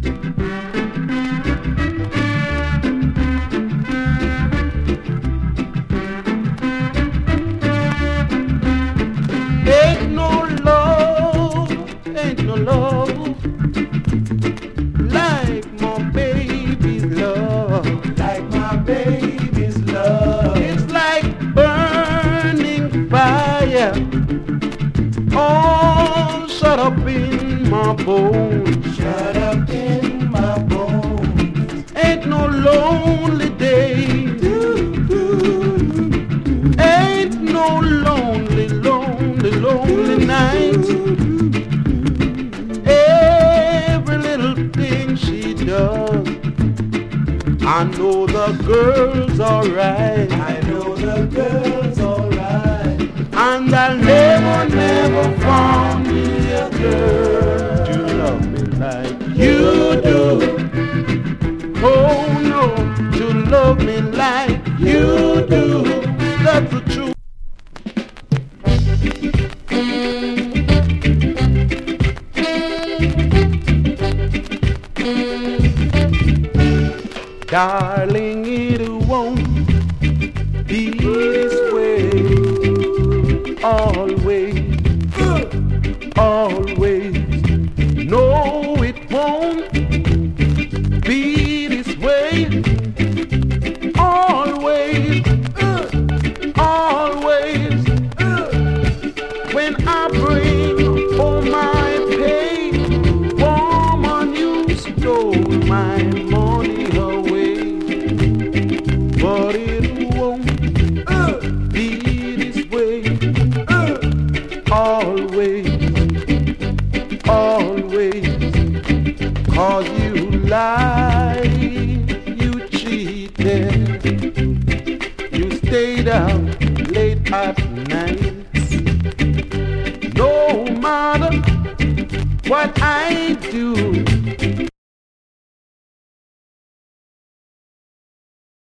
Ain't no love like my baby's love. Like my baby's love. It's like burning fire, all shut up in my bones. Shut up in my bones. Ain't no lonely day. Ain't no lonely, lonely, lonely night. Every little thing she does, I know the girl's alright. I know the girl's alright. And I'll never, never find me a girl to love me like you do. Oh no, to love me like you do. That's the truth. Darling, it won't be this way always, always. No, it won't be this way always, always. When I bring home my pay, woman, you stole my money away. But it won't be this way always, always. 'Cause you lied, you cheated, you stayed out late at night. No matter what I do,